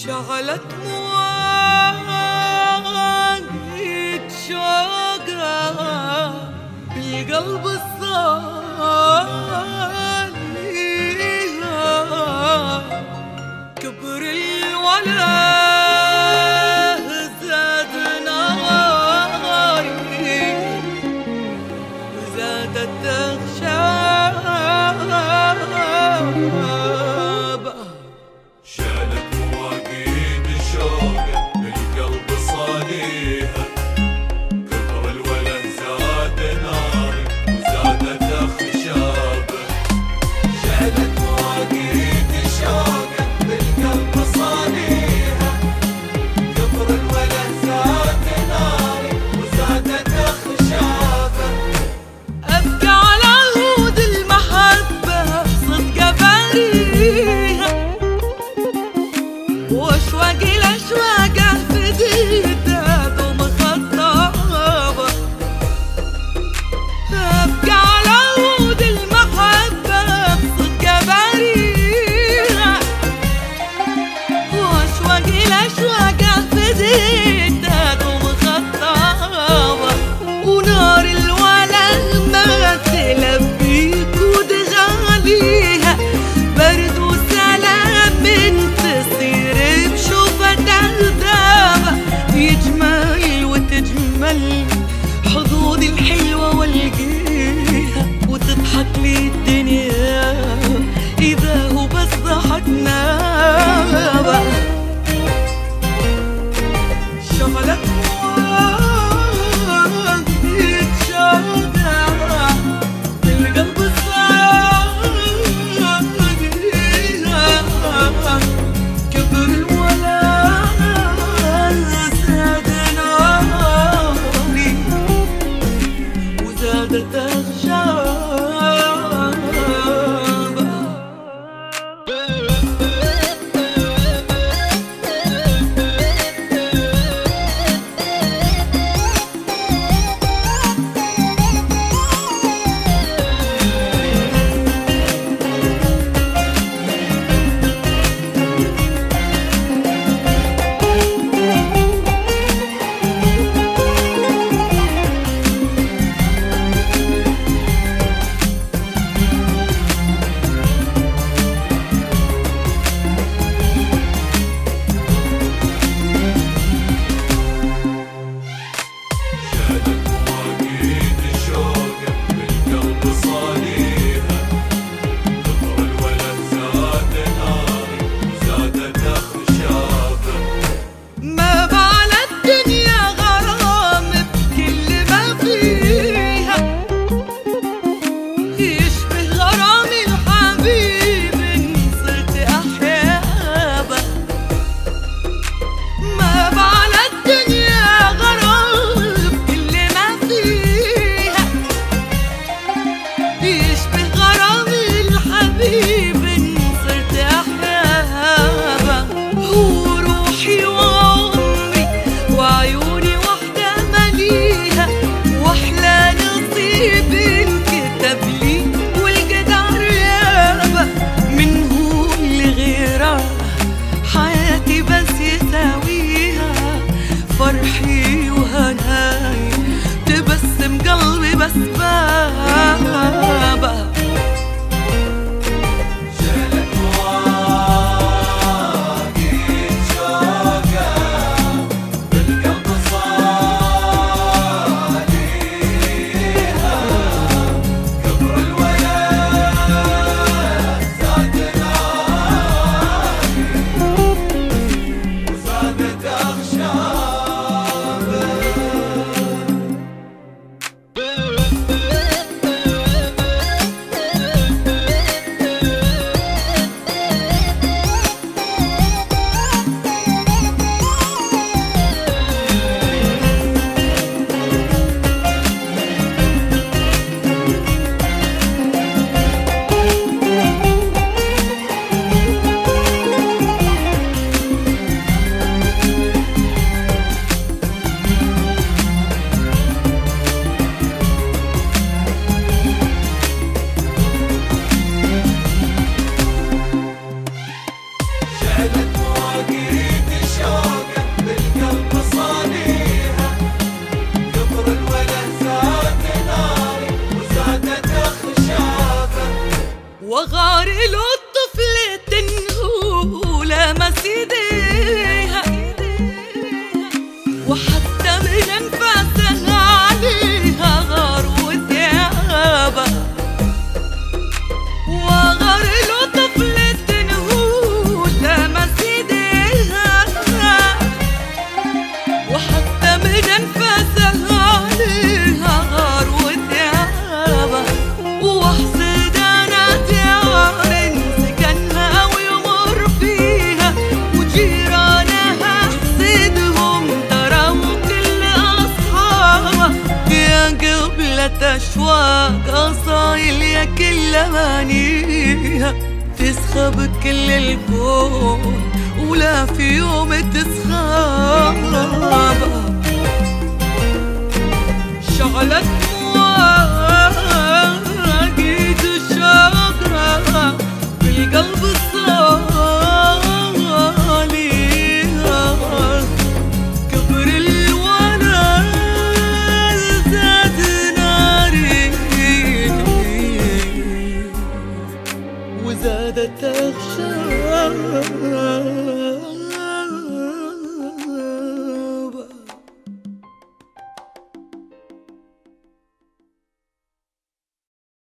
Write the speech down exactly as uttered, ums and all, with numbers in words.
شغلت مواقيت شوقها بالقلب الصالي، كبر الوله زاد ناري وزادت تخشابه. شالت مواقيت شوقه بالقلب صاليها، كبر الوله زاد ناري وزادت خشابه. وغار له الطفلة تنقولها مسيديها، وحتى من انفاسها عليها غار وثيابها. وغار له طفلة تنقولها مسيديها، وحتى من انفاسها عليها غار وثيابها. وحسد انا ديار سكنها ويمر فيها، وجيرانها حسدهم تروا كل اصحابها. يا قبلة اشواق اصايل يا كل امانيها، تسخى بكل الكون ولا في يوم تسخابها. شعلت مواقيت الشاقرة بالقلب الصاليها، كبر الولد زاد ناري وزادت أخشى